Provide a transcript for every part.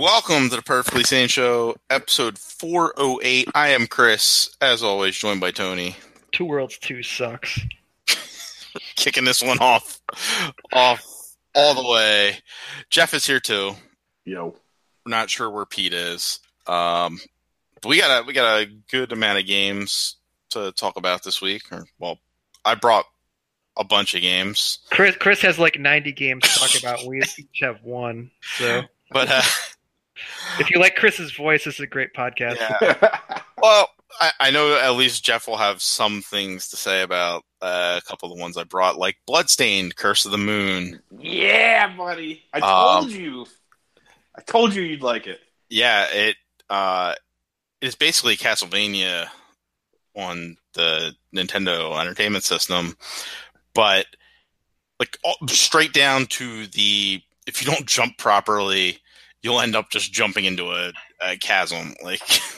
Welcome to the Perfectly Sane Show, episode 408. I am Chris, as always, joined by Tony. Two Worlds 2 sucks. Kicking this one off all the way. Jeff is here too. Yo. We're not sure where Pete is. But we got a good amount of games to talk about this week. Well, I brought a bunch of games. Chris has like 90 games to talk about. We each have one. So, but if you like Chris's voice, this is a great podcast. Yeah. Well, I know at least Jeff will have some things to say about a couple of the ones I brought, like Bloodstained, Curse of the Moon. Yeah, buddy. I told you. I told you you'd like it. Yeah, it is basically Castlevania on the Nintendo Entertainment System, but like straight down to if you don't jump properly, you'll end up just jumping into a chasm. Like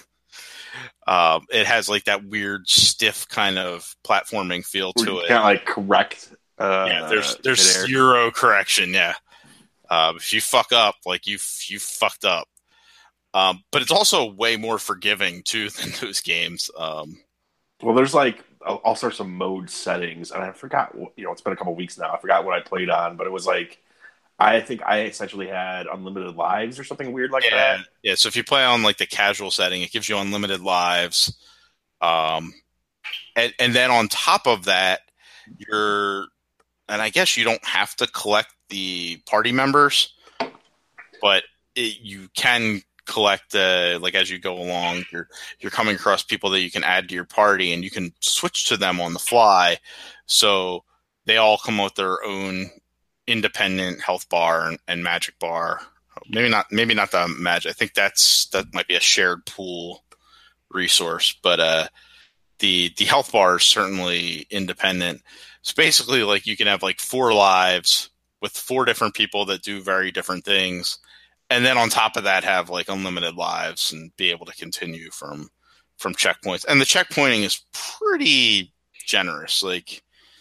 it has like that weird stiff kind of platforming feel to it. Can't like correct. Yeah, there's zero correction. Yeah, if you fuck up, like you fucked up. But it's also way more forgiving too than those games. Well, there's like all sorts of mode settings, and I forgot. It's been a couple weeks now. I forgot what I played on, but it was like I think I essentially had unlimited lives or something weird like that. Yeah. So if you play on like the casual setting, it gives you unlimited lives. And then on top of that, and I guess you don't have to collect the party members, but you can collect like as you go along, you're coming across people that you can add to your party, and you can switch to them on the fly. So they all come with their own independent health bar and magic bar. Maybe not the magic. I think that might be a shared pool resource, but the health bar is certainly independent. So basically, like you can have like 4 lives with 4 different people that do very different things. And then on top of that, have like unlimited lives and be able to continue from checkpoints. And the checkpointing is pretty generous. Like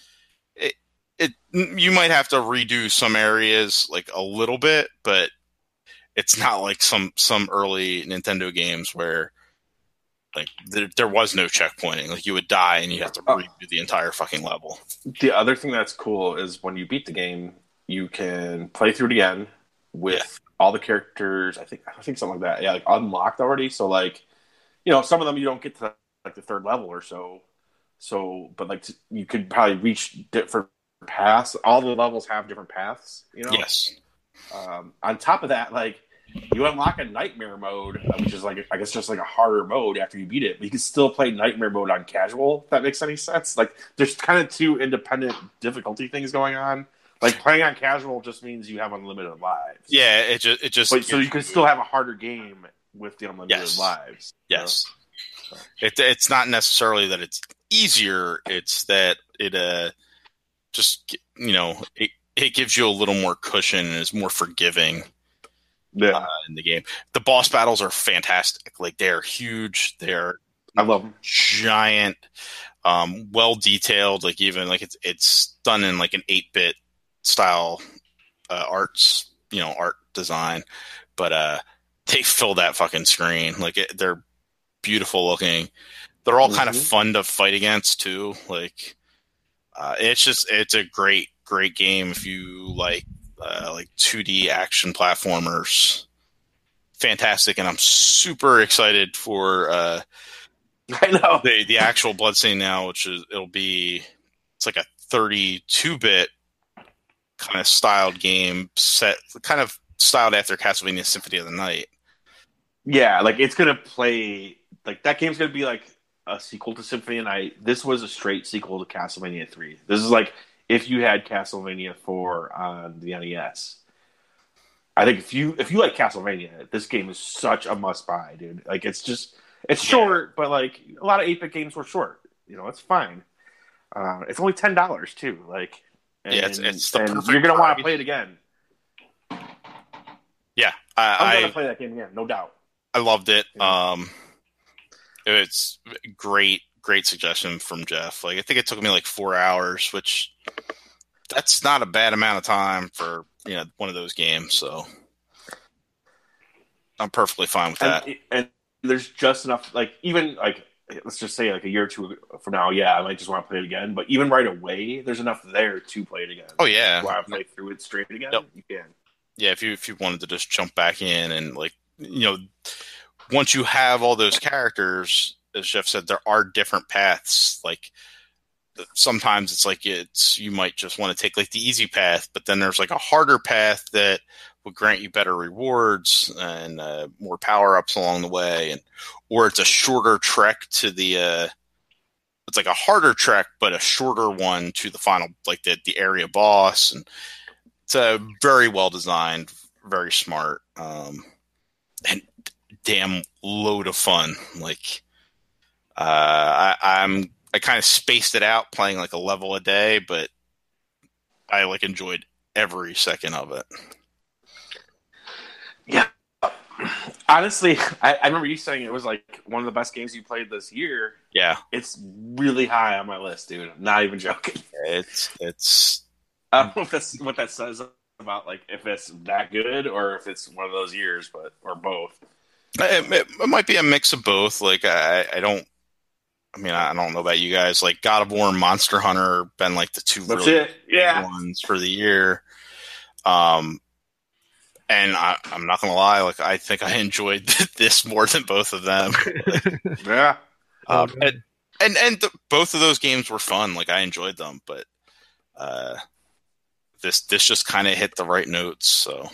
you might have to redo some areas like a little bit, but it's not like some early Nintendo games where like there was no checkpointing. Like you would die and you have to redo the entire fucking level. The other thing that's cool is when you beat the game, you can play through it again with all the characters. I think something like that. Yeah, like unlocked already. So like, some of them you don't get to like the 3rd level or so. So, but like you could probably reach different paths. All the levels have different paths. Yes. On top of that, like you unlock a nightmare mode, which is like I guess just like a harder mode after you beat it. But you can still play nightmare mode on casual. If that makes any sense. Like there's kind of 2 independent difficulty things going on. Like playing on casual just means you have unlimited lives. Yeah, it just. But, so you can still have a harder game with the unlimited lives. Yes. So. It's not necessarily that it's easier. It's that it just it gives you a little more cushion and is more forgiving. Yeah. In the game, the boss battles are fantastic. Like they're huge. I love them. Giant, well detailed. Like even like it's done in like an 8-bit style art design, but they fill that fucking screen. Like they're beautiful looking. They're all kind of fun to fight against too. Like it's a great game if you like 2D action platformers. Fantastic, and I'm super excited for I know the actual Bloodstained now, which is it's like a 32-bit kind of styled game set, kind of styled after Castlevania Symphony of the Night. Yeah, like it's gonna play like that game's gonna be like a sequel to Symphony of the Night. This was a straight sequel to Castlevania 3. This is like if you had Castlevania 4 on the NES. I think if you like Castlevania, this game is such a must buy, dude. Like it's short, but like a lot of 8-bit games were short. It's fine. It's only $10 too. Like. And you're gonna want to play it again. Yeah, I'm gonna play that game again, no doubt. I loved it. Yeah. It's great suggestion from Jeff. Like I think it took me like 4 hours, which that's not a bad amount of time for one of those games. So I'm perfectly fine with that. And there's just enough, like, even like, let's just say like a year or two from now, yeah, I might just want to play it again. But even right away, there's enough there to play it again. Oh yeah, if you want to play through it straight again? Yep. You can. Yeah, if you wanted to just jump back in and like, once you have all those characters, as Jeff said, there are different paths. Like sometimes it's like you might just want to take like the easy path, but then there's like a harder path that would grant you better rewards and more power ups along the way, or it's a shorter trek to the. It's like a harder trek, but a shorter one to the final, like the area boss, and it's a very well designed, very smart, and damn load of fun. Like I kind of spaced it out playing like a level a day, but I like enjoyed every second of it. Yeah. Honestly, I remember you saying it was like one of the best games you played this year. Yeah. It's really high on my list, dude. I'm not even joking. It's I don't know if that's what that says about like if it's that good or if it's one of those years, or both. It might be a mix of both. Like I don't know about you guys. Like God of War and Monster Hunter been like the two really big ones for the year. And I'm not gonna lie, like I think I enjoyed this more than both of them. Yeah. Both of those games were fun. Like I enjoyed them, but this just kind of hit the right notes. So,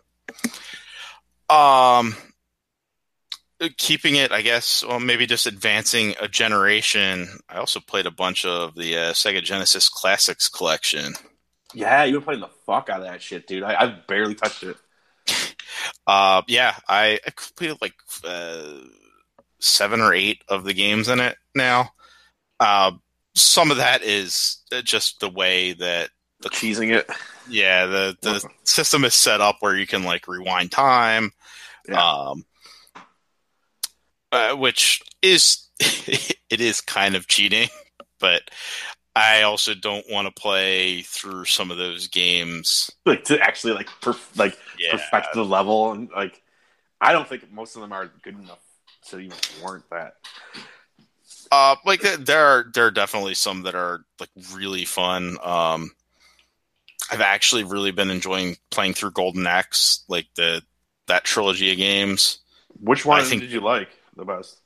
keeping it, I guess, well, maybe just advancing a generation. I also played a bunch of the Sega Genesis Classics collection. Yeah, you were playing the fuck out of that shit, dude. I barely touched it. Yeah, I completed like 7 or 8 of the games in it now. Some of that is just the way that cheesing it. Yeah, the system is set up where you can like rewind time, which is it is kind of cheating, but I also don't want to play through some of those games like to actually perfect the level, and like I don't think most of them are good enough to even warrant that. Like there are definitely some that are like really fun. I've actually really been enjoying playing through Golden Axe, like that trilogy of games. Which one did you like the best?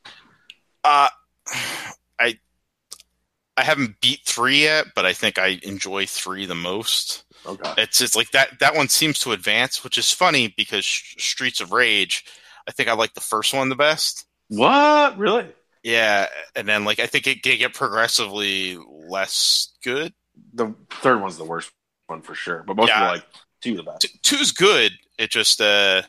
I haven't beat 3 yet, but I think I enjoy 3 the most. Okay. It's like that one seems to advance, which is funny because Streets of Rage, I think I like the first one the best. What? Really? Yeah, and then like I think it get progressively less good. The third one's the worst one for sure, but most people like 2 the best. 2's good. It just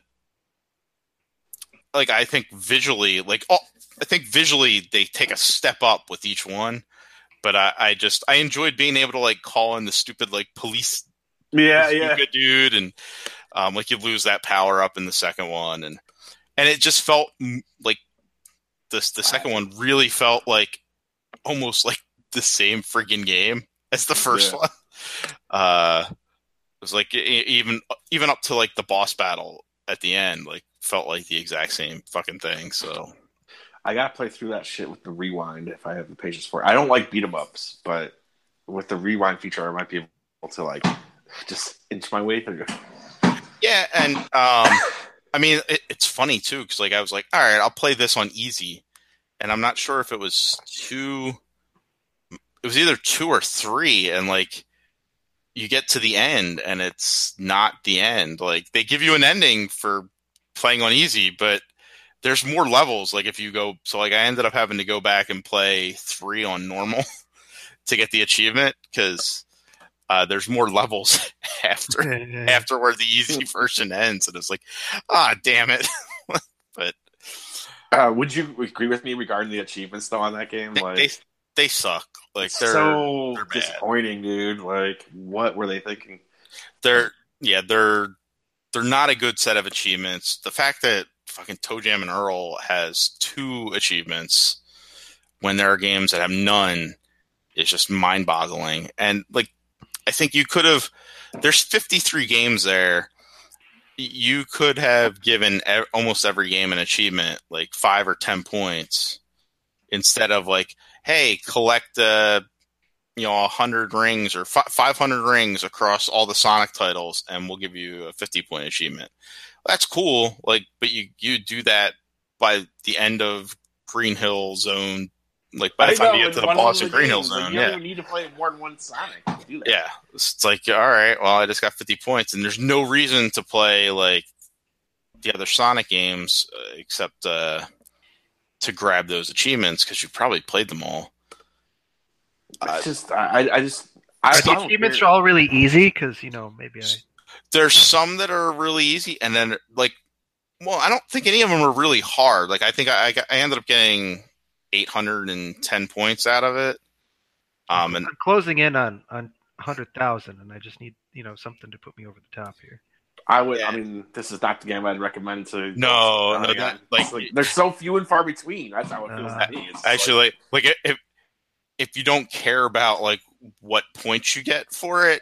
like I think visually they take a step up with each one. But I enjoyed being able to like call in the stupid like police, good dude, and like you lose that power up in the second one, and it just felt like the second one really felt like almost like the same freaking game as the first one. It was like even up to like the boss battle at the end, like felt like the exact same fucking thing. So. I gotta play through that shit with the rewind if I have the patience for it. I don't like beat 'em ups, but with the rewind feature, I might be able to like just inch my way through. Yeah, and I mean it's funny too because like I was like, all right, I'll play this on easy, and I'm not sure if it was 2. It was either 2 or 3, and like you get to the end, and it's not the end. Like they give you an ending for playing on easy, but there's more levels. Like if you go, so like I ended up having to go back and play 3 on normal to get the achievement because there's more levels after where the easy version ends, and it's like, damn it. But would you agree with me regarding the achievements though on that game? They suck. Like they're so disappointing, dude. Like what were they thinking? They're not a good set of achievements. The fact that fucking Toe Jam and Earl has 2 achievements when there are games that have none is just mind-boggling. And like, I think you could have. There's 53 games there. you could have given almost every game an achievement, like 5 or 10 points, instead of like, hey, collect 100 rings or 500 rings across all the Sonic titles, and we'll give you a 50-point achievement. That's cool, like, but you do that by the end of Green Hill Zone. Like by the time you get to the boss in Green Hill Zone, you don't need to play more than one Sonic to do that. Yeah, it's like, all right, well, I just got 50 points, and there's no reason to play like the other Sonic games except to grab those achievements because you've probably played them all. It's just, Are the achievements all really easy? Because maybe There's some that are really easy, and then like, well, I don't think any of them are really hard. Like I think I ended up getting 810 points out of it. And I'm closing in on 100,000, and I just need something to put me over the top here. I would. Yeah. I mean, this is not the game I'd recommend to. No, like they're so few and far between. That's how it feels to me. It's actually, like if you don't care about like what points you get for it,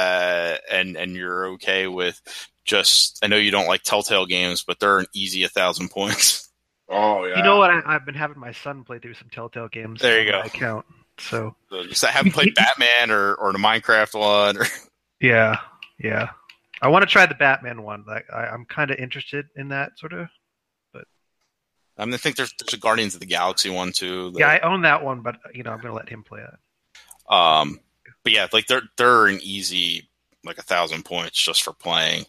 and you're okay with just, I know you don't like Telltale games, but they're an easy 1,000 points. Oh yeah. You know what? I've been having my son play through some Telltale games. There you go. My account. So just I haven't played Batman or the Minecraft one. Or... Yeah. I want to try the Batman one. Like I'm kind of interested in that sort of. But I think there's a Guardians of the Galaxy one too. Yeah, I own that one, but I'm going to let him play it. But yeah, like they're an easy like 1,000 points just for playing.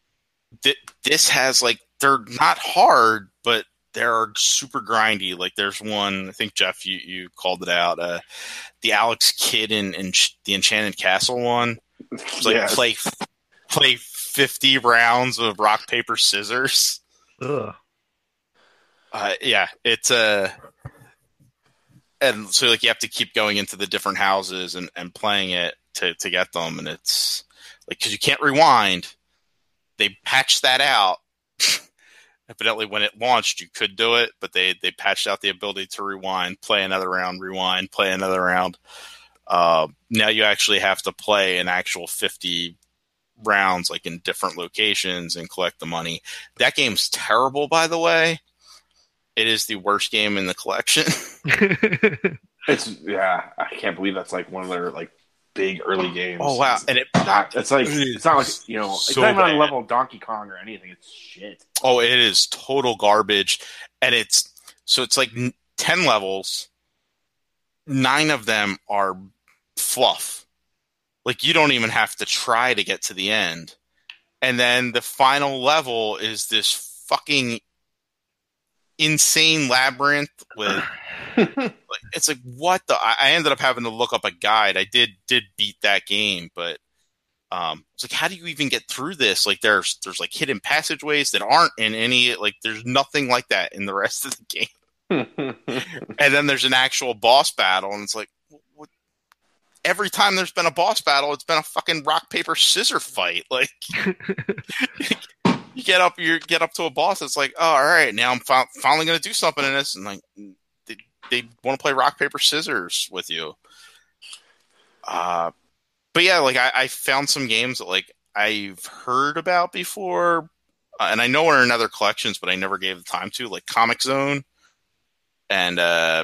This has like, they're not hard, but they're super grindy. Like there's one, I think Jeff, you called it out, the Alex Kidd in the Enchanted Castle one. It's like Yes. play 50 rounds of rock paper scissors. Ugh. Yeah, it's and so like you have to keep going into the different houses and playing it to get them, and it's like, because you can't rewind. They patched that out. Evidently, when it launched, you could do it, but they patched out the ability to rewind, play another round, rewind, play another round. Now you actually have to play an actual 50 rounds, like in different locations, and collect the money. That game's terrible, by the way. It is the worst game in the collection. I can't believe that's like one of their like big early games. Oh wow! And it's not like it's not even on the level of Donkey Kong or anything. It's shit. Oh, it is total garbage, and it's like 10 levels. 9 of them are fluff. Like you don't even have to try to get to the end, and then the final level is this fucking insane labyrinth with. It's like, what the? I ended up having to look up a guide. I did beat that game, but it's like, how do you even get through this? Like, there's like hidden passageways that aren't in any, like, there's nothing like that in the rest of the game. And then there's an actual boss battle, and it's like, what? Every time there's been a boss battle, it's been a fucking rock paper scissor fight. Like, you get up to a boss. It's like, oh, all right, now I'm finally going to do something in this, and like. They want to play rock, paper, scissors with you. But yeah, like I found some games that like I've heard about before, and I know are in other collections, but I never gave the time to, like Comic Zone, and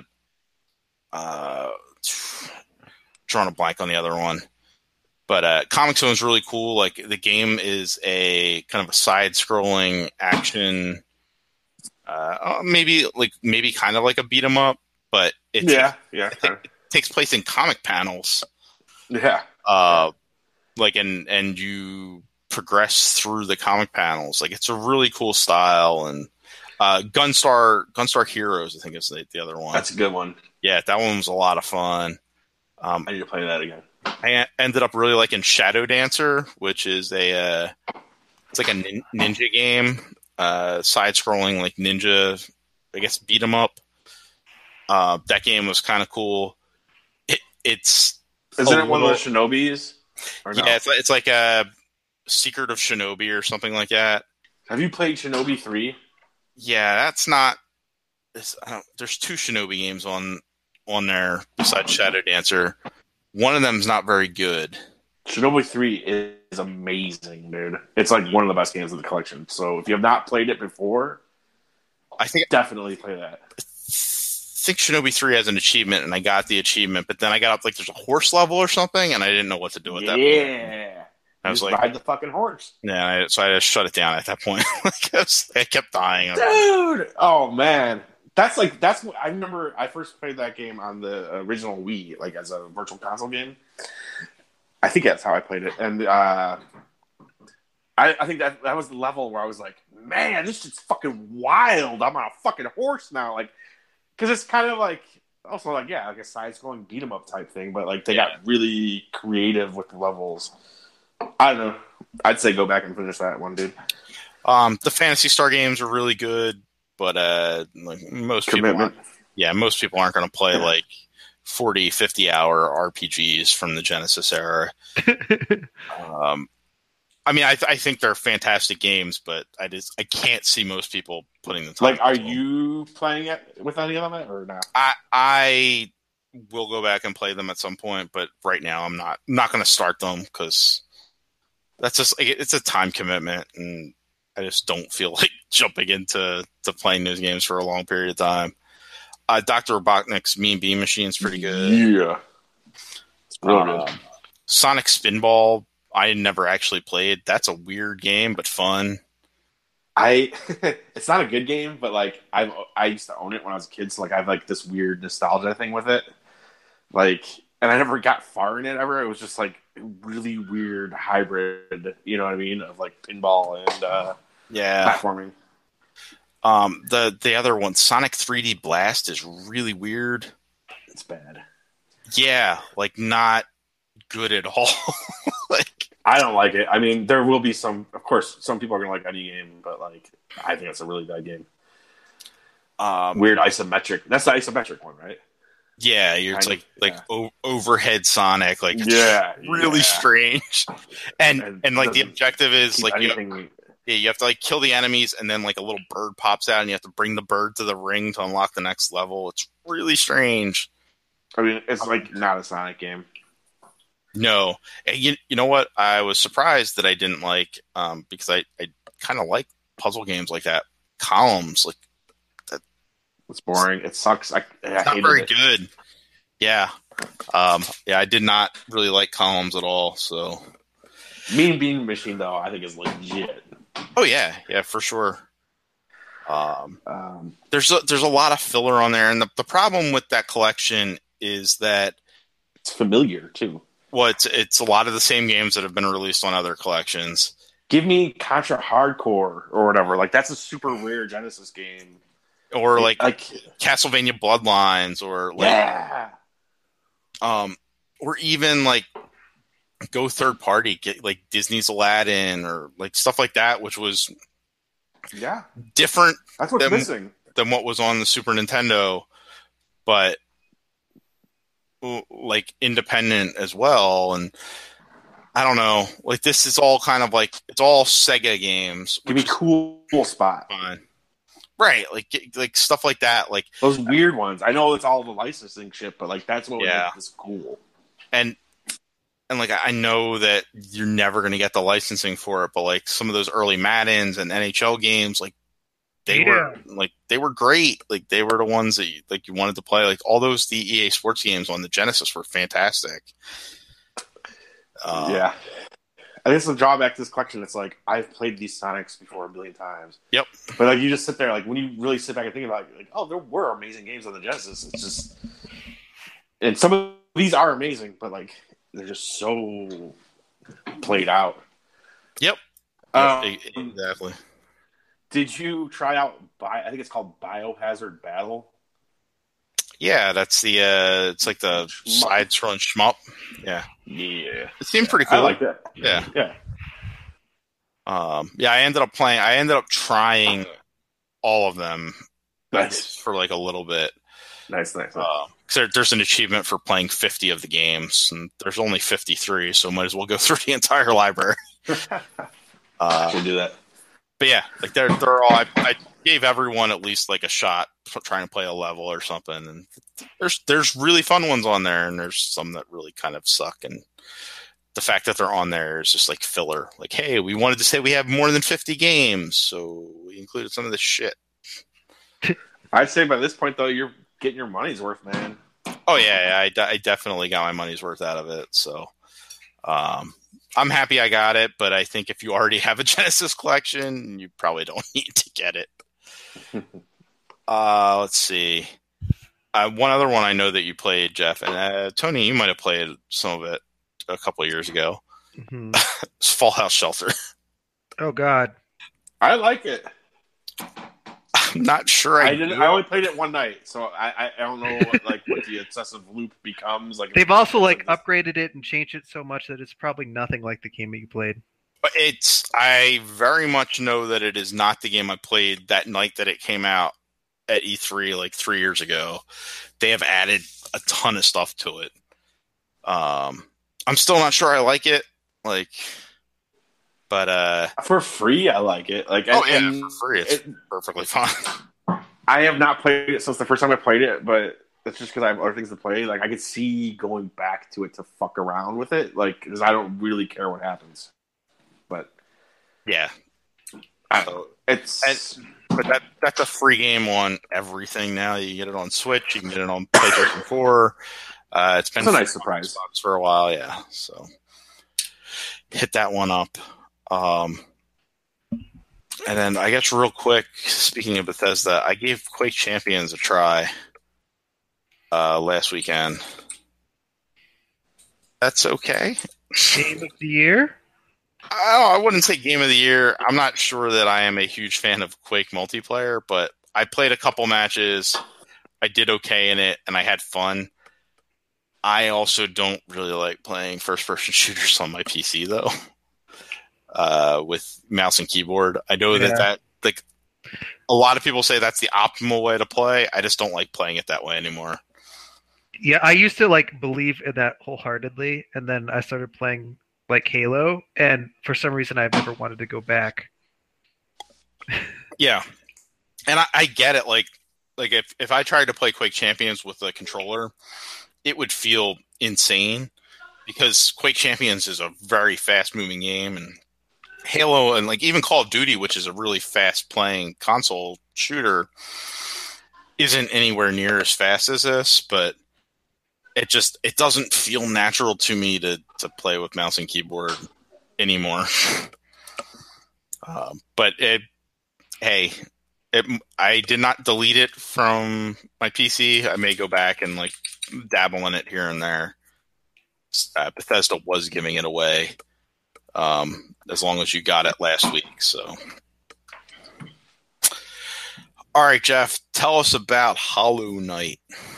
drawing a blank on the other one. But Comic Zone is really cool. Like the game is a kind of a side-scrolling action, maybe kind of like a beat 'em up. But it takes place in comic panels. Yeah. Like and you progress through the comic panels. Like it's a really cool style. And Gunstar Heroes, I think is the other one. That's a good one. Yeah, that one was a lot of fun. I need to play that again. I ended up really liking Shadow Dancer, which is it's like a ninja game, side-scrolling like ninja, I guess, beat 'em up. That game was kind of cool. Isn't it one of the Shinobis? Or no? Yeah, it's like a Secret of Shinobi or something like that. Have you played Shinobi 3? Yeah, that's not. There's 2 Shinobi games on there besides Shadow Dancer. One of them's not very good. Shinobi 3 is amazing, dude. It's like one of the best games of the collection. So if you have not played it before, I think definitely play that. I think Shinobi 3 has an achievement, and I got the achievement, but then I got up like there's a horse level or something, and I didn't know what to do with that point. Yeah. I was Just like, ride the fucking horse. yeah, so I just shut it down at that point. I kept dying. Dude! Oh, man. That's what I remember. I first played that game on the original Wii, like as a virtual console game. I think that's how I played it. And I think that was the level where I was like, man, this shit's fucking wild. I'm on a fucking horse now. Like, because it's kind of like, also like, yeah, like a side-scrolling beat-em-up type thing, but like they got really creative with the levels. I don't know. I'd say go back and finish that one, dude. The Phantasy Star games are really good, but like most people aren't going to play like 40, 50-hour RPGs from the Genesis era. I mean, I think they're fantastic games, but I can't see most people putting the time. Like, are you playing it with any of them or not? I will go back and play them at some point, but right now I'm not going to start them because that's just it's a time commitment, and I just don't feel like jumping into playing those games for a long period of time. Dr. Robotnik's Mean Bean Machine is pretty good. Yeah, it's real good. Sonic Spinball, I never actually played. That's a weird game, but fun. It's not a good game, but like I used to own it when I was a kid, so like I have like this weird nostalgia thing with it. Like, and I never got far in it ever. It was just like really weird hybrid, you know what I mean, of like pinball and platforming. The other one, Sonic 3D Blast, is really weird. It's bad. Yeah, like not good at all. Like, I don't like it. I mean, there will be some, of course, some people are gonna like any game, but like I think it's a really bad game. Weird isometric. That's the isometric one, right? Yeah, it's overhead Sonic, like it's really strange. And like the objective is like you have to like kill the enemies, and then like a little bird pops out, and you have to bring the bird to the ring to unlock the next level. It's really strange. I mean, it's like not a Sonic game. No, you know what? I was surprised that I didn't like because I kind of like puzzle games like that. Columns, like that. It's boring. It sucks. It's not very good. Yeah, I did not really like Columns at all. So, Mean Bean Machine though, I think is legit. Oh yeah, for sure. There's a lot of filler on there, and the problem with that collection is that it's familiar too. Well, it's a lot of the same games that have been released on other collections. Give me Contra Hardcore or whatever. Like that's a super rare Genesis game. Or like Castlevania Bloodlines, or like or even like go third party, get like Disney's Aladdin or like stuff like that, which was different. That's what's missing than what was on the Super Nintendo, but like independent as well. And I don't know, like this is all kind of like it's all Sega games. Give me cool spot, fine, right? Like stuff like that, like those weird ones. I know it's all the licensing shit, but like that's what would make this cool. And like I know that you're never going to get the licensing for it, but like some of those early Maddens and NHL games, like they were great. Like they were the ones that you wanted to play. Like all those the EA Sports games on the Genesis were fantastic. I think it's the drawback to this collection. It's like I've played these Sonics before a billion times. Yep. But like you just sit there, like when you really sit back and think about it, like, oh, there were amazing games on the Genesis. It's just, and some of these are amazing, but like they're just so played out. Yep. Exactly. Did you try out? I think it's called Biohazard Battle. Yeah, that's the it's like the side-scrolling shmup. Yeah, it seemed pretty cool. I like that. Yeah. I ended up trying all of them. Nice. For like a little bit. Nice. There's an achievement for playing 50 of the games, and there's only 53, so might as well go through the entire library. Should do that. But yeah, like they're all. I gave everyone at least like a shot trying to play a level or something, and there's really fun ones on there, and there's some that really kind of suck, and the fact that they're on there is just like filler. Like, hey, we wanted to say we have more than 50 games, so we included some of this shit. I'd say by this point, though, you're getting your money's worth, man. Oh, yeah, I definitely got my money's worth out of it. So I'm happy I got it, but I think if you already have a Genesis collection, you probably don't need to get it. Let's see. One other one I know that you played, Jeff, and Tony, you might have played some of it a couple of years ago. Mm-hmm. It's Fallout Shelter. Oh God, I like it. I'm not sure I didn't. I only played it one night, so I don't know what the obsessive loop becomes. Like they've also like upgraded it and changed it so much that it's probably nothing like the game that you played. But I very much know that it is not the game I played that night that it came out at E3 like 3 years ago. They have added a ton of stuff to it. I'm still not sure I like it. Like, but for free, I like it. Like, for free, it's perfectly fine. I have not played it since the first time I played it, but that's just because I have other things to play. Like, I could see going back to it to fuck around with it, like, because I don't really care what happens. But yeah, but that's a free game on everything now. You get it on Switch, you can get it on PlayStation 4. It's been a nice surprise for a while, yeah. So hit that one up. And then I guess real quick, speaking of Bethesda, I gave Quake Champions a try last weekend. That's okay. Game of the year? I wouldn't say game of the year. I'm not sure that I am a huge fan of Quake multiplayer, but I played a couple matches. I did okay in it, and I had fun. I also don't really like playing first-person shooters on my PC, though, with mouse and keyboard. I know that like a lot of people say that's the optimal way to play. I just don't like playing it that way anymore. Yeah, I used to like believe in that wholeheartedly, and then I started playing like Halo, and for some reason I've never wanted to go back. Yeah, and I get it. Like if I tried to play Quake Champions with a controller, it would feel insane because Quake Champions is a very fast-moving game, and Halo and like even Call of Duty, which is a really fast-playing console shooter, isn't anywhere near as fast as this, but it doesn't feel natural to me to play with mouse and keyboard anymore. But I did not delete it from my PC. I may go back and like dabble in it here and there. Bethesda was giving it away as long as you got it last week. So, all right, Jeff, tell us about Hollow Knight.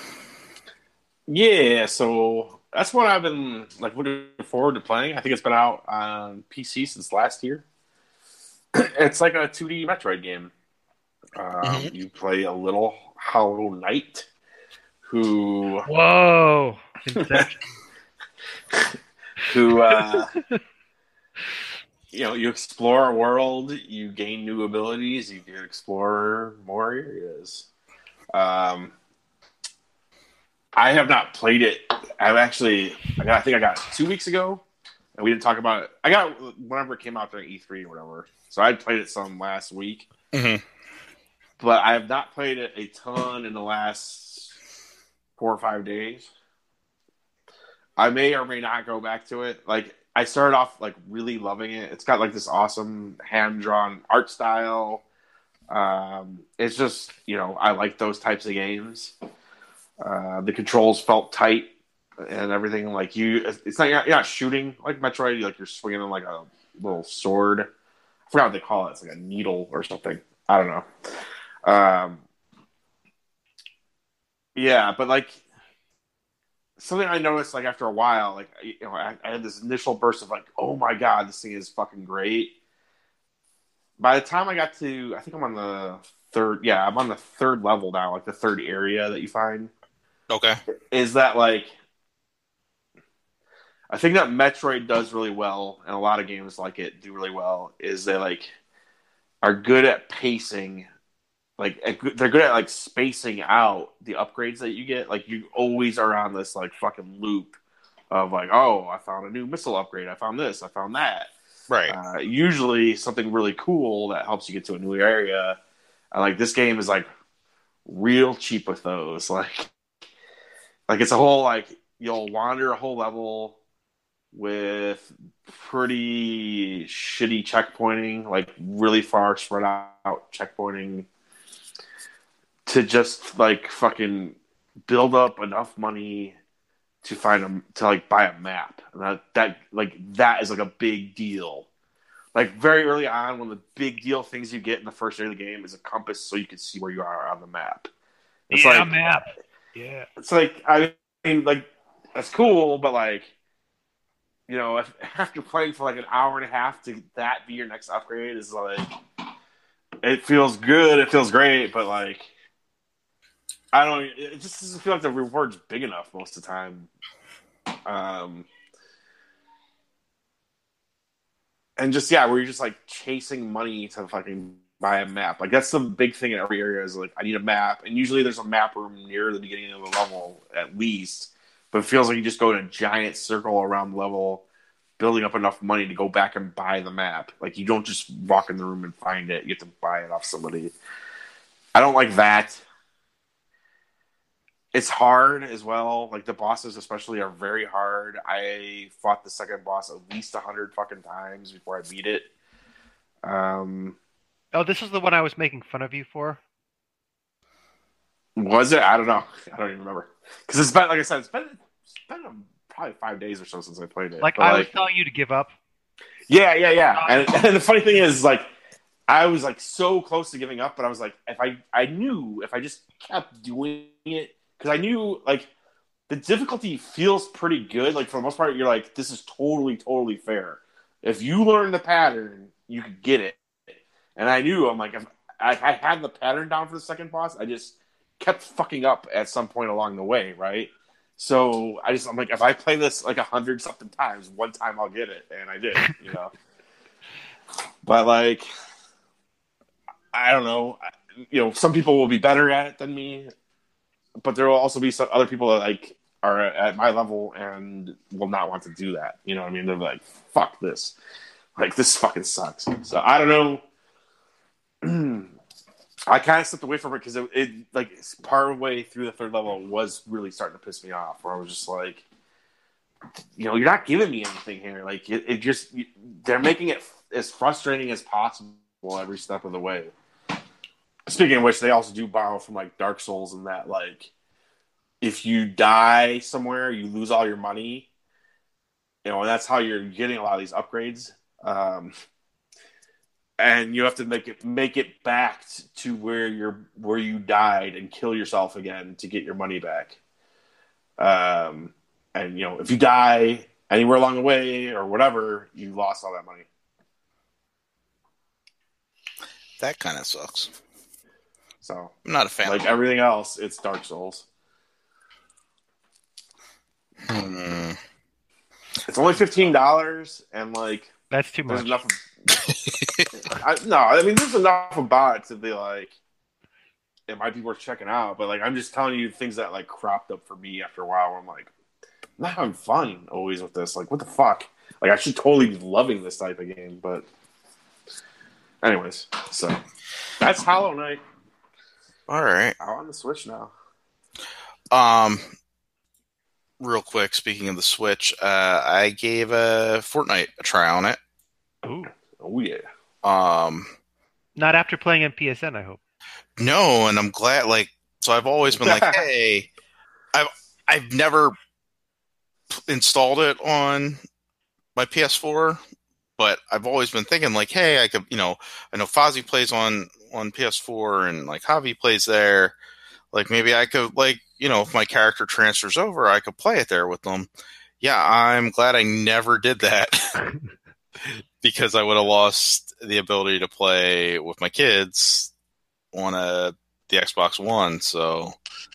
Yeah, so that's what I've been like looking forward to playing. I think it's been out on PC since last year. It's like a 2D Metroid game. You play a little Hollow Knight who... Whoa! who, you explore a world, you gain new abilities, you can explore more areas. I have not played it. I think I got it 2 weeks ago, and we didn't talk about it. I got it whenever it came out during E3 or whatever. So I played it some last week. Mm-hmm. But I have not played it a ton in the last 4 or 5 days. I may or may not go back to it. Like, I started off like really loving it. It's got like this awesome hand-drawn art style. It's just, I like those types of games. The controls felt tight and everything. Like it's not you're not shooting like Metroid. You're swinging on like a little sword. I forgot what they call it. It's like a needle or something. I don't know. Yeah, but like something I noticed like after a while, like I had this initial burst of like, oh my god, this thing is fucking great. By the time I got to, I think I'm on the third. Yeah, I'm on the third level now, like the third area that you find. Okay. Is that like I think that Metroid does really well, and a lot of games like it do really well, is they like are good at pacing. Like they're good at like spacing out the upgrades that you get. Like you always are on this like fucking loop of like, oh, I found a new missile upgrade. I found this. I found that. Right. Usually something really cool that helps you get to a new area. Like this game is like real cheap with those. Like it's a whole like you'll wander a whole level with pretty shitty checkpointing, like really far spread out checkpointing to just like fucking build up enough money to like buy a map. And that is like a big deal. Like very early on, one of the big deal things you get in the first area of the game is a compass so you can see where you are on the map. It's like map. Yeah. It's like I mean like that's cool, but like if after playing for like an hour and a half to that be your next upgrade is like it feels good, it feels great, but like I don't. It just doesn't feel like the reward's big enough most of the time. And just where you're just like chasing money to fucking buy a map. Like that's the big thing in every area is like I need a map, and usually there's a map room near the beginning of the level at least. But it feels like you just go in a giant circle around the level, building up enough money to go back and buy the map. Like you don't just walk in the room and find it; you have to buy it off somebody. I don't like that. It's hard as well. Like the bosses, especially, are very hard. I fought the second boss at least 100 fucking times before I beat it. Oh, this is the one I was making fun of you for. Was it? I don't know. I don't even remember because it's been, like I said, it's been probably 5 days or so since I played it. Like I was telling you to give up. Yeah. And the funny thing is, like, I was like so close to giving up, but I was like, I knew if I just kept doing it. Because I knew, like, the difficulty feels pretty good. Like, for the most part, you're like, this is totally, totally fair. If you learn the pattern, you could get it. And I knew, I'm like, if I had the pattern down for the second boss, I just kept fucking up at some point along the way, right? So I'm like, if I play this like 100-something times, one time I'll get it. And I did, But, like, I don't know. Some people will be better at it than me. But there will also be some other people that like are at my level and will not want to do that. You know what I mean? They're like, "Fuck this! Like this fucking sucks." So I don't know. I kind of stepped away from it because it like part of the way through the third level was really starting to piss me off. Where I was just like, you're not giving me anything here. Like it just they're making it as frustrating as possible every step of the way. Speaking of which, they also do borrow from like Dark Souls in that like if you die somewhere, you lose all your money. And that's how you're getting a lot of these upgrades. And you have to make it back to where you died and kill yourself again to get your money back. And if you die anywhere along the way or whatever, you lost all that money. That kind of sucks. So I'm not a fan. Like everything else, it's Dark Souls. It's only $15, and like that's too much. There's enough. There's enough about it to be like it might be worth checking out. But like, I'm just telling you things that like cropped up for me after a while. Where I'm like, I'm not having fun always with this. Like, what the fuck? Like, I should totally be loving this type of game, but anyways, so that's Hollow Knight. All right, out on the Switch now. Real quick, speaking of the Switch, I gave Fortnite a try on it. Ooh. Oh yeah. Not after playing on PSN, I hope. No, and I'm glad. Like, so I've always been like, hey, I've never installed it on my PS4, but I've always been thinking like, hey, I could, I know Fozzie plays on PS4 and like Javi plays there. Like maybe I could like, if my character transfers over, I could play it there with them. Yeah, I'm glad I never did that because I would have lost the ability to play with my kids on the Xbox One. So,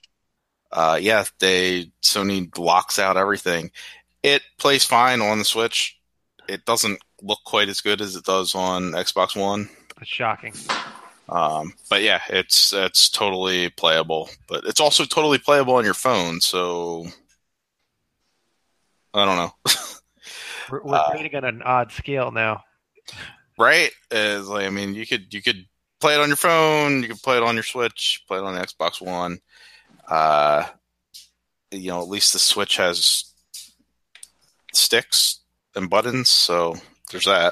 Sony locks out everything. It plays fine on the Switch. It doesn't look quite as good as it does on Xbox One. That's shocking. But yeah, it's totally playable. But it's also totally playable on your phone. So I don't know. We're grading on an odd scale now. Right? Like, I mean, you could play it on your phone, you could play it on your Switch, play it on the Xbox One. At least the Switch has sticks and buttons, so there's that.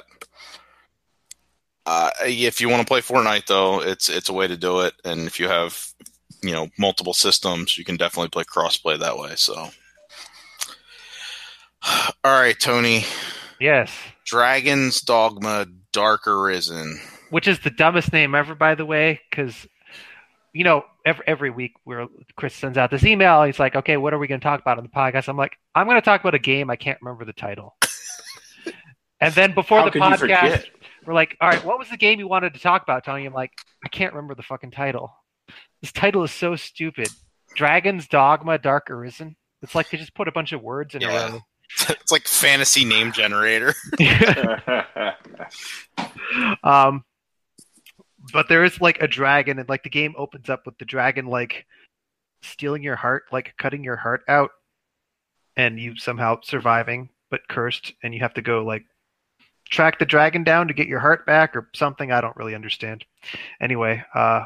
If you want to play Fortnite, though, it's a way to do it, and if you have multiple systems, you can definitely play crossplay that way. So, all right, Tony. Yes. Dragon's Dogma: Dark Arisen, which is the dumbest name ever, by the way, because every week where Chris sends out this email, he's like, "Okay, what are we going to talk about on the podcast?" I'm like, "I'm going to talk about a game I can't remember the title." And then before the podcast, we're like, "All right, what was the game you wanted to talk about, Tony?" I'm like, "I can't remember the fucking title. This title is so stupid. Dragon's Dogma: Dark Arisen. It's like they just put a bunch of words in a row." It's like fantasy name generator. But there is like a dragon, and like the game opens up with the dragon like stealing your heart, like cutting your heart out, and you somehow surviving but cursed, and you have to go like track the dragon down to get your heart back or something. I don't really understand. Anyway,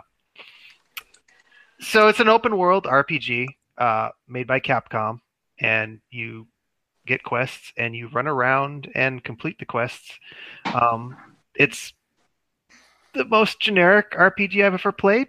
so it's an open world RPG made by Capcom, and you get quests and you run around and complete the quests. It's the most generic RPG I've ever played.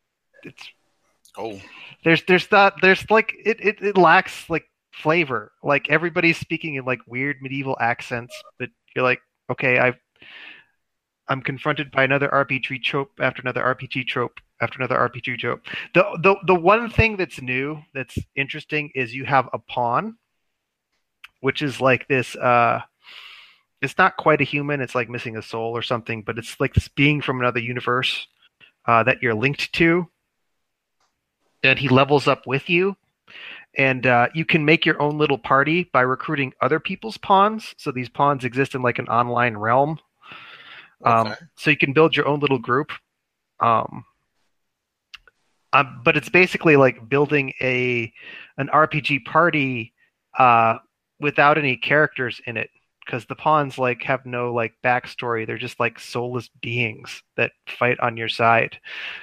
There's like it lacks like flavor. Like everybody's speaking in like weird medieval accents, but you're like, okay, I'm confronted by another RPG trope after another RPG trope after another RPG trope. The one thing that's new that's interesting is you have a pawn, which is like this it's not quite a human, it's like missing a soul or something, but it's like this being from another universe that you're linked to, and he levels up with you, and you can make your own little party by recruiting other people's pawns. So these pawns exist in like an online realm. Okay. So you can build your own little group. But it's basically like building an RPG party without any characters in it, because the pawns like have no like backstory. They're just like soulless beings that fight on your side.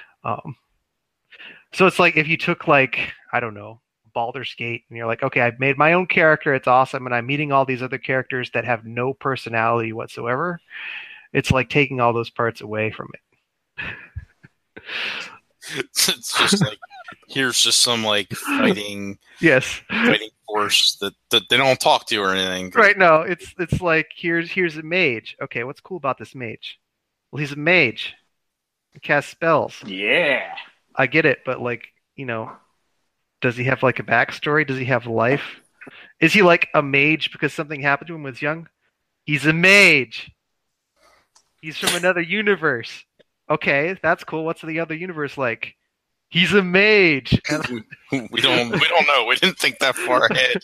So it's like if you took like, I don't know, Baldur's Gate, and you're like, okay, I've made my own character, it's awesome, and I'm meeting all these other characters that have no personality whatsoever. It's like taking all those parts away from it. It's just like, here's just some like fighting force that they don't talk to you or anything. Right? No, it's like here's a mage. Okay, what's cool about this mage? Well, he's a mage. He casts spells. Yeah, I get it, but like, does he have like a backstory? Does he have life? Is he like a mage because something happened to him when he was young? He's a mage. He's from another universe. Okay, that's cool. What's the other universe like? He's a mage. we don't know. We didn't think that far ahead.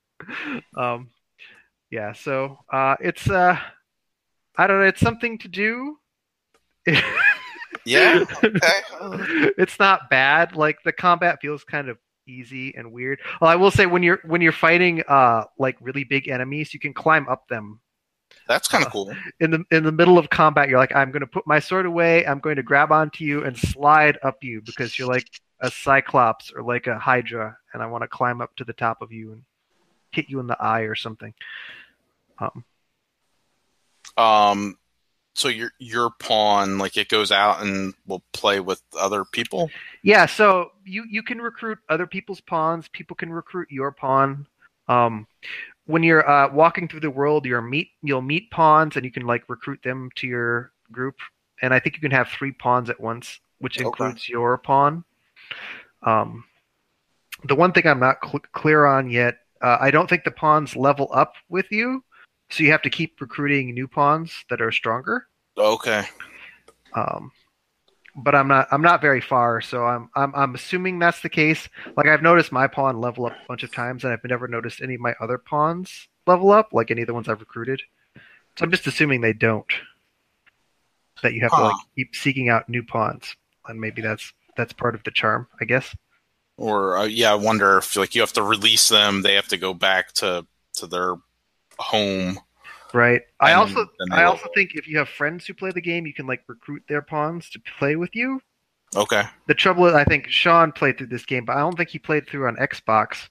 Yeah, so it's I don't know, it's something to do. Yeah. Okay. It's not bad. Like the combat feels kind of easy and weird. Well, I will say when you're fighting like really big enemies, you can climb up them. That's kind of cool. In the middle of combat, you're like, I'm going to put my sword away. I'm going to grab onto you and slide up you because you're like a cyclops or like a hydra, and I want to climb up to the top of you and hit you in the eye or something. So your pawn, like, it goes out and will play with other people? Yeah, so you can recruit other people's pawns. People can recruit your pawn. When you're walking through the world, you'll meet pawns, and you can like recruit them to your group. And I think you can have 3 pawns at once, which includes your pawn. The one thing I'm not clear on yet, I don't think the pawns level up with you, so you have to keep recruiting new pawns that are stronger. Okay. But I'm not very far, so I'm assuming that's the case. Like, I've noticed my pawn level up a bunch of times, and I've never noticed any of my other pawns level up, like any of the ones I've recruited. So I'm just assuming they don't. That you have to like keep seeking out new pawns, and maybe that's part of the charm, I guess. Or I wonder if like you have to release them, they have to go back to to their home. Right. I And also then they I will- also think if you have friends who play the game, you can like recruit their pawns to play with you. Okay. The trouble is, I think Sean played through this game, but I don't think he played through on Xbox.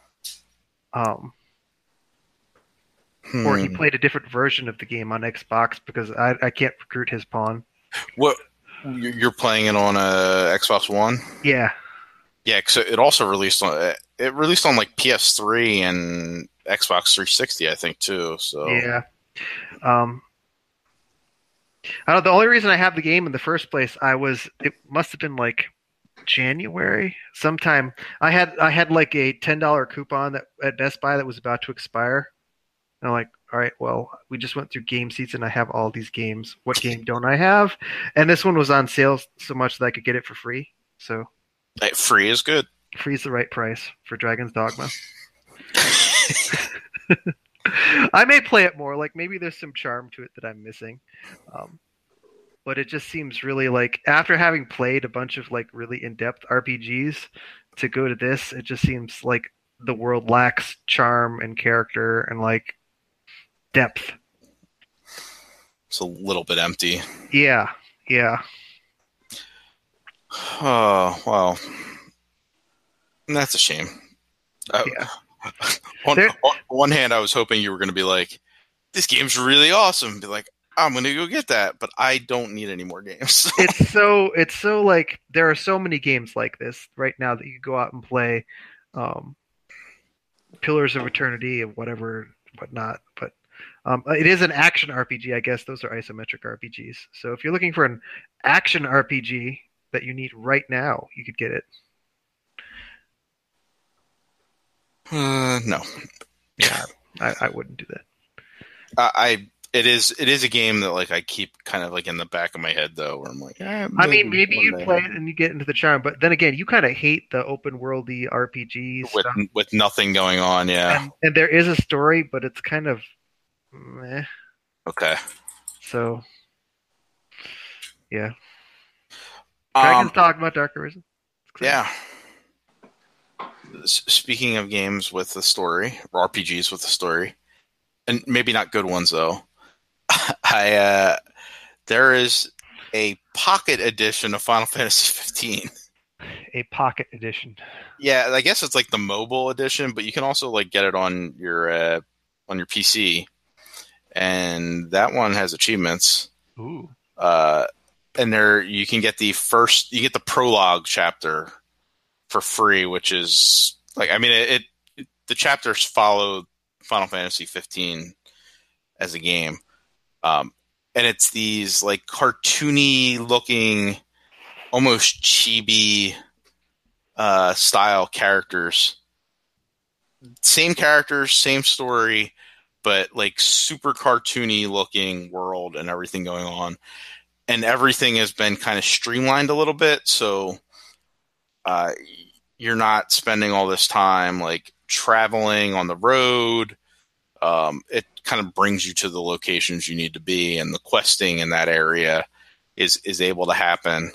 Or he played a different version of the game on Xbox because I can't recruit his pawn. What you're playing it on a Xbox One? Yeah. Yeah, because it also released on like PS3 and Xbox 360, I think too. So Yeah. I don't know, the only reason I have the game in the first place, it must have been like January sometime. I had like a $10 coupon at Best Buy that was about to expire. And I'm like, all right, well, we just went through game seats and I have all these games. What game don't I have? And this one was on sale so much that I could get it for free. So free is good. free is the right price for Dragon's Dogma. I may play it more. Like maybe there's some charm to it that I'm missing. But it just seems really like after having played a bunch of like really in-depth RPGs to go to this, it just seems like the world lacks charm and character and like depth. It's a little bit empty. Yeah. Oh, well. That's a shame. Yeah. On one hand, I was hoping you were going to be like, this game's really awesome. Be like, I'm going to go get that, but I don't need any more games. It's so like there are so many games like this right now that you could go out and play. Pillars of Eternity and whatnot. But it is an action RPG, I guess. Those are isometric RPGs. So if you're looking for an action RPG that you need right now, you could get it. No. Yeah, I wouldn't do that. It is a game that like I keep kind of like in the back of my head though, where I'm like, maybe you play it and you get into the charm, but then again, you kind of hate the open worldy RPG stuff with nothing going on. Yeah, and there is a story, but it's kind of meh. Okay. So yeah, Dragon's Dogma: Dark Arisen. Yeah. Speaking of games with a story, or RPGs with a story, and maybe not good ones though. There is a pocket edition of Final Fantasy 15. A pocket edition. Yeah, I guess it's like the mobile edition, but you can also like get it on your PC, and that one has achievements. Ooh. And you get the prologue chapter for free, which is like, I mean, the chapters follow Final Fantasy 15 as a game. And it's these like cartoony looking, almost chibi style characters. Same characters, same story, but like super cartoony looking world and everything going on. And everything has been kind of streamlined a little bit, so you're not spending all this time like traveling on the road. It kind of brings you to the locations you need to be, and the questing in that area is able to happen.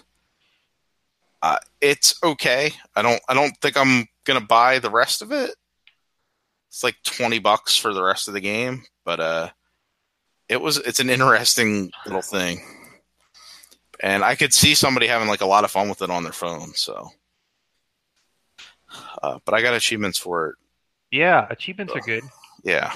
It's okay. I don't think I'm gonna buy the rest of it. It's like $20 for the rest of the game, but it's an interesting little thing. And I could see somebody having like a lot of fun with it on their phone. So, but I got achievements for it. Yeah, achievements are good. Yeah.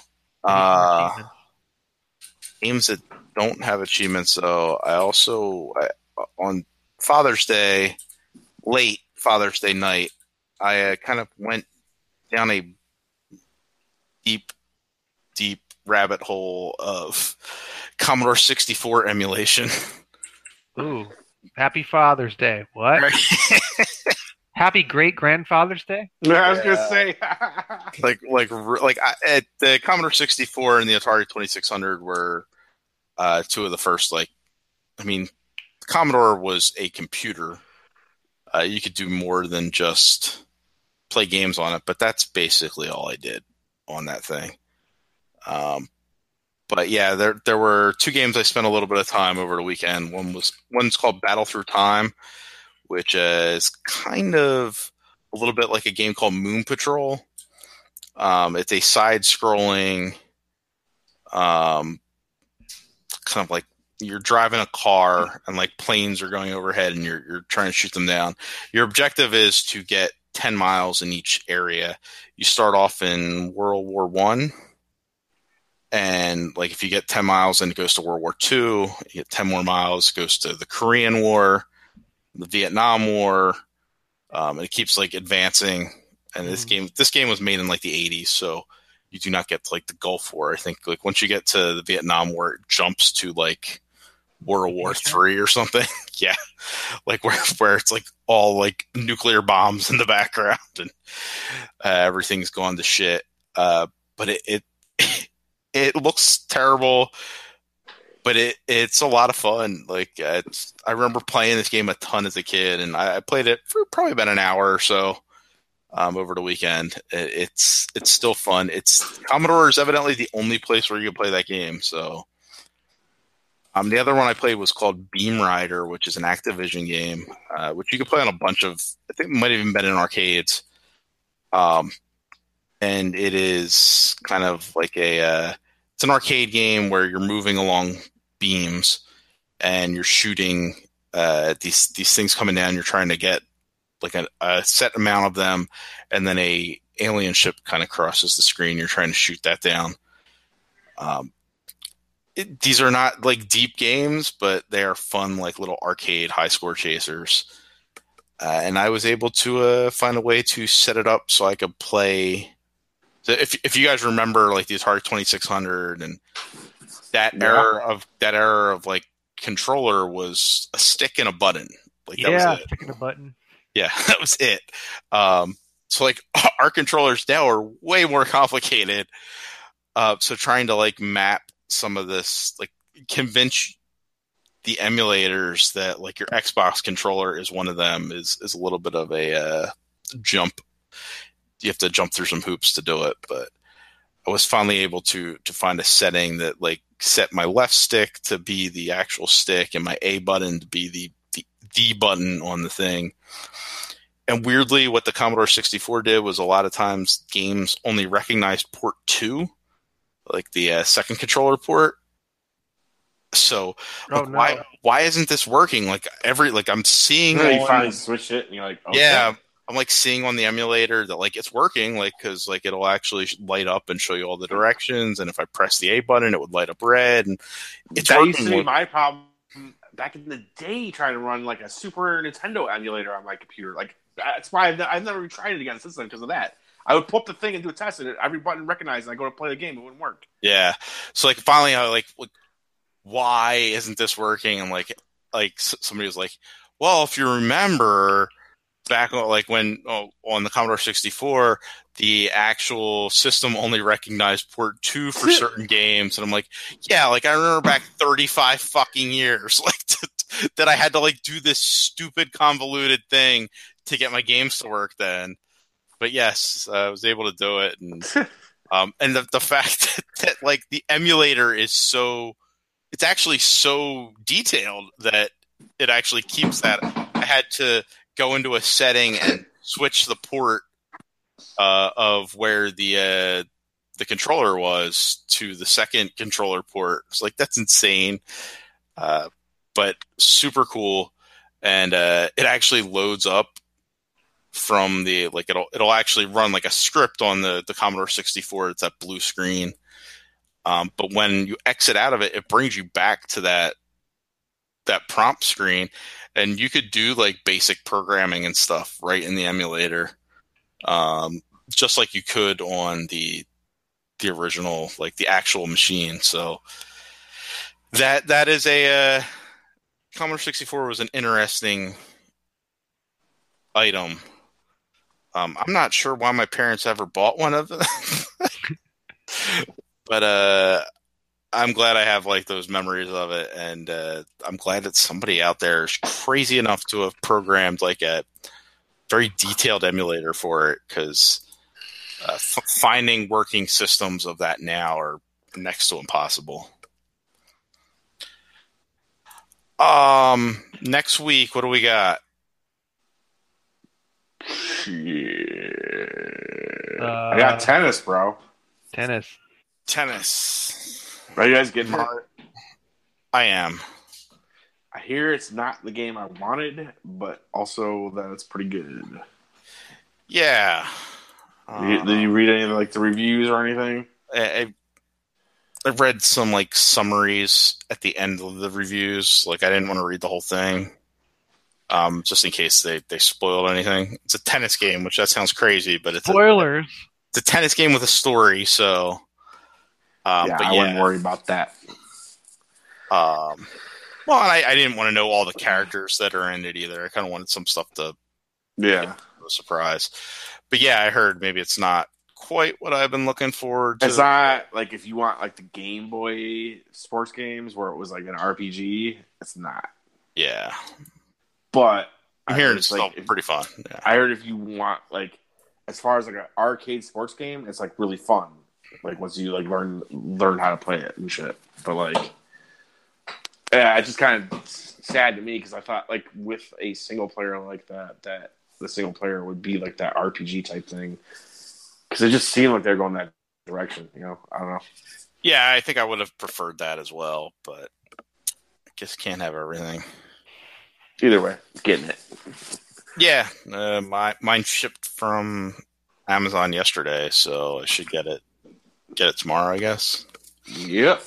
Games that don't have achievements, though. I also on Father's Day, late Father's Day night, I kind of went down a deep rabbit hole of Commodore 64 emulation. Ooh, happy Father's Day. What? Right. Happy Great Grandfather's Day? I was gonna say, at the Commodore 64 and the Atari 2600 were two of the first. Like, I mean, Commodore was a computer. You could do more than just play games on it, but that's basically all I did on that thing. But yeah, there were two games I spent a little bit of time over the weekend. One's called Battle Through Time, which is kind of a little bit like a game called Moon Patrol. It's a side-scrolling, kind of like you're driving a car and like planes are going overhead and you're trying to shoot them down. Your objective is to get 10 miles in each area. You start off in World War One, and like if you get 10 miles, then it goes to World War Two. You get 10 more miles, it goes to the Korean War, the Vietnam War. And it keeps like advancing. And this game was made in like the 80s, so you do not get to like the Gulf War. I think like once you get to the Vietnam War, it jumps to like World War III or something. Yeah, like where it's like all like nuclear bombs in the background and everything's gone to shit. But it looks terrible, but it's a lot of fun. Like I remember playing this game a ton as a kid, and I played it for probably about an hour or so over the weekend. It's still fun. Commodore is evidently the only place where you can play that game. So the other one I played was called Beam Rider, which is an Activision game, which you can play on a bunch of. I think it might have even been in arcades. And it is kind of like it's an arcade game where you're moving along beams and you're shooting these things coming down. You're trying to get like a set amount of them, and then a alien ship kind of crosses the screen. You're trying to shoot that down. These are not like deep games, but they are fun, like little arcade high score chasers. And I was able to find a way to set it up so I could play. So if you guys remember like the Atari 2600 and that era of like controller was a stick and a button. Like that was it. Stick and a button. Yeah, that was it. So like our controllers now are way more complicated. So trying to like map some of this, like convince the emulators that like your Xbox controller is one of them is a little bit of a jump. You have to jump through some hoops to do it, but I was finally able to find a setting that like set my left stick to be the actual stick and my A button to be the button on the thing. And weirdly, what the Commodore 64 did was a lot of times games only recognized port 2, like the second controller port. So why isn't this working? Like I'm seeing you finally switch it and you're like, okay. Yeah, I'm like seeing on the emulator that like it's working, like because like it'll actually light up and show you all the directions, and if I press the A button, it would light up red. And that used to be my problem back in the day, trying to run like a Super Nintendo emulator on my computer. Like that's why I've never even tried it again since then because of that. I would pull up the thing and do a test, and every button recognized, and I go to play the game, it wouldn't work. Yeah, so like finally, I like why isn't this working? And like somebody was like, well, if you remember back like when on the Commodore 64, the actual system only recognized port 2 for certain games. And I'm like, yeah, like I remember back 35 fucking years, like that I had to like do this stupid convoluted thing to get my games to work then. But yes, I was able to do it. And the fact that like the emulator is it's actually so detailed that it actually keeps that. I had to go into a setting and switch the port of where the controller was to the second controller port. It's like that's insane, but super cool. And it actually loads up from the like it'll actually run like a script on the Commodore 64. It's that blue screen. But when you exit out of it, it brings you back to that prompt screen. And you could do like basic programming and stuff right in the emulator, just like you could on the original, like the actual machine. So that is a Commodore 64 was an interesting item. I'm not sure why my parents ever bought one of them, but I'm glad I have like those memories of it, and I'm glad that somebody out there is crazy enough to have programmed like a very detailed emulator for it, because finding working systems of that now are next to impossible. Next week, what do we got? Shit. I got tennis, bro. Tennis. Are you guys getting it? I am. I hear it's not the game I wanted, but also that it's pretty good. Yeah. Did you read any of the reviews or anything? I've read some summaries at the end of the reviews. I didn't want to read the whole thing, just in case they spoiled anything. It's a tennis game, which that sounds crazy, but it's spoilers. It's a tennis game with a story, so. I wouldn't worry about that. Well, and I didn't want to know all the characters that are in it either. I kind of wanted some stuff to. Yeah. A surprise, but yeah, I heard maybe it's not quite what I've been looking forward to. It's not if you want the Game Boy sports games where it was an RPG. It's not. Yeah, but I'm hearing it's still pretty fun. Yeah. I heard if you want as far as an arcade sports game, it's really fun. Once you learn how to play it and shit. But yeah, it's just kind of sad to me because I thought with a single player that the single player would be that RPG type thing, because it just seemed like they're going that direction. I don't know. Yeah, I think I would have preferred that as well, but I guess can't have everything. Either way, getting it. Yeah, mine shipped from Amazon yesterday, so I should get it tomorrow, I guess. Yep.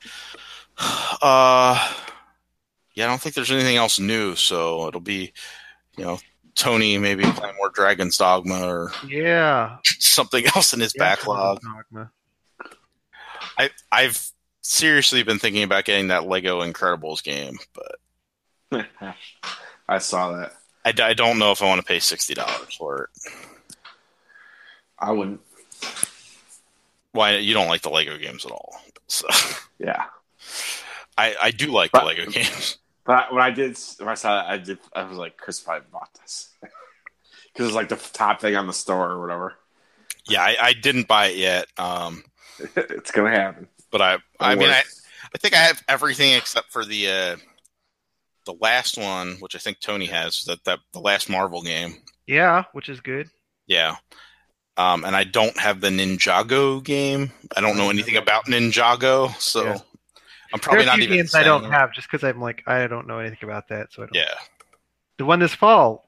Yeah, I don't think there's anything else new, so it'll be, Tony maybe playing more Dragon's Dogma or something else in his backlog. I've seriously been thinking about getting that Lego Incredibles game, but I saw that. I don't know if I want to pay $60 for it. I wouldn't. Why? You don't like the Lego games at all? So yeah, I do like the Lego games. But when I saw that, I was like, Chris probably bought this because it's the top thing on the store or whatever. Yeah, I didn't buy it yet. It's gonna happen. But I think I have everything except for the last one, which I think Tony has, that the last Marvel game. Yeah, which is good. Yeah. And I don't have the Ninjago game. I don't know anything about Ninjago, so I'm probably not even. Games I don't have just because I'm I don't know anything about that, so I don't. Yeah. The one this fall,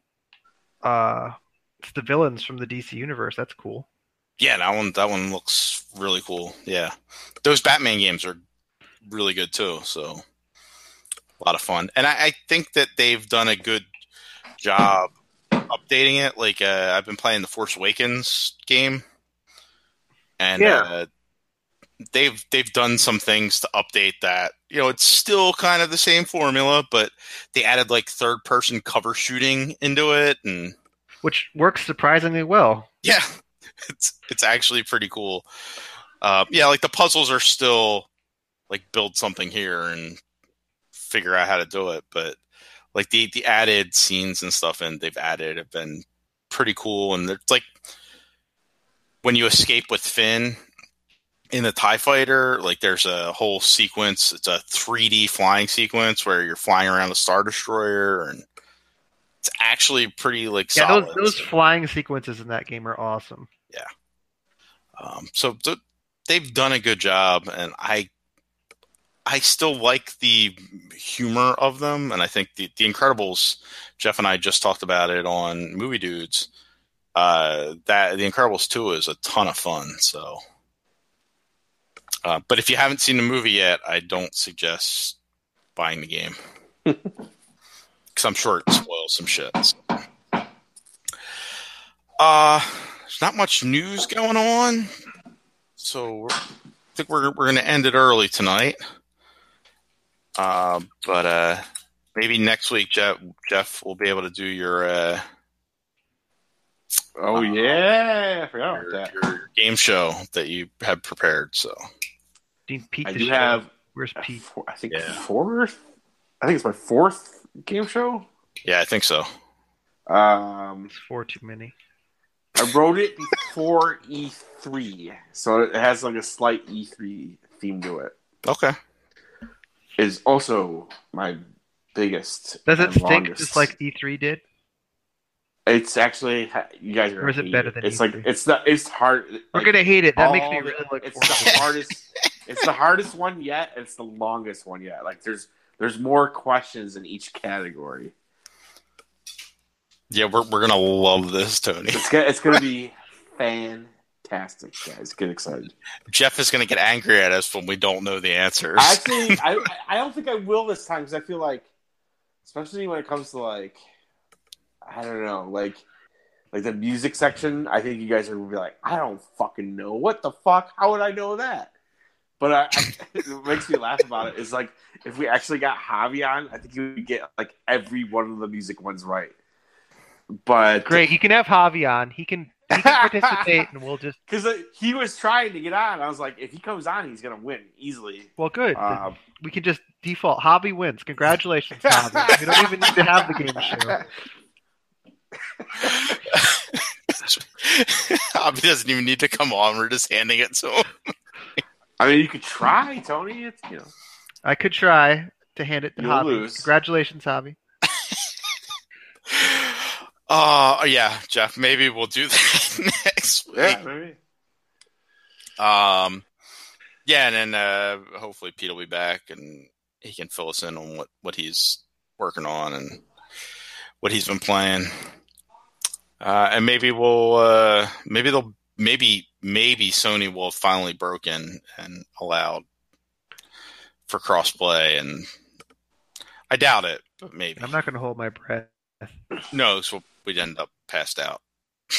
it's the villains from the DC universe. That's cool. Yeah, that one looks really cool. Yeah, those Batman games are really good too. So a lot of fun, and I think that they've done a good job updating it. I've been playing the Force Awakens game, and they've done some things to update that. It's still kind of the same formula, but they added third person cover shooting into it, and which works surprisingly well. Yeah, it's actually pretty cool. The puzzles are still build something here and figure out how to do it, but the added scenes and stuff they've added have been pretty cool. And it's when you escape with Finn in the TIE Fighter, there's a whole sequence. It's a 3D flying sequence where you're flying around a Star Destroyer, and it's actually pretty solid. Those flying sequences in that game are awesome. Yeah. So they've done a good job, and I still like the humor of them, and I think the Incredibles, Jeff and I just talked about it on Movie Dudes, that the Incredibles 2 is a ton of fun. So, but if you haven't seen the movie yet, I don't suggest buying the game because I'm sure it spoils some shit. So. There's not much news going on, so I think we're going to end it early tonight. But maybe next week, Jeff will be able to do your. I forgot about that. Your game show that you have prepared. So, Pete, where's Pete? I think fourth. I think it's my fourth game show. Yeah, I think so. It's 4 too many. I wrote it before E3, so it has a slight E3 theme to it. Okay. Is also my biggest. Does it stink just like E3 did? It's actually you guys are. Or is it better than It's E3? like it's hard. We're gonna hate it. That makes me all really look It's forward to the it. hardest. It's the hardest one yet. It's the longest one yet. Like there's more questions in each category. Yeah, we're gonna love this, Tony. It's gonna be fantastic, guys. Get excited. Jeff is gonna get angry at us when we don't know the answers. Actually, I don't think I will this time because I feel like, especially when it comes to like, I don't know, like the music section, I think you guys are gonna be like, I don't fucking know what the fuck. How would I know that? But what makes me laugh about it is like if we actually got Javi on, I think you would get like every one of the music ones right. But Great. You can have Javi on. He can participate, and we'll just. because he was trying to get on, I was like, if he comes on, he's gonna win easily. Well, good. We can just default. Javi wins. Congratulations, Javi. We don't even need to have the game show. Javi doesn't even need to come on. We're just handing it to him. I mean, you could try, Tony. It's I could try to hand it to You'll Javi. lose. Congratulations, Javi. Yeah, Jeff. Maybe we'll do that next week. Yeah, maybe. Yeah, and then hopefully Pete will be back and he can fill us in on what he's working on and what he's been playing. And maybe we'll maybe Sony will have finally broken and allowed for crossplay, and I doubt it, but maybe. I'm not going to hold my breath. No, so we'd end up passed out.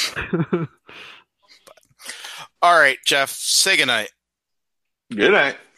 All right, Jeff, say goodnight. Good night.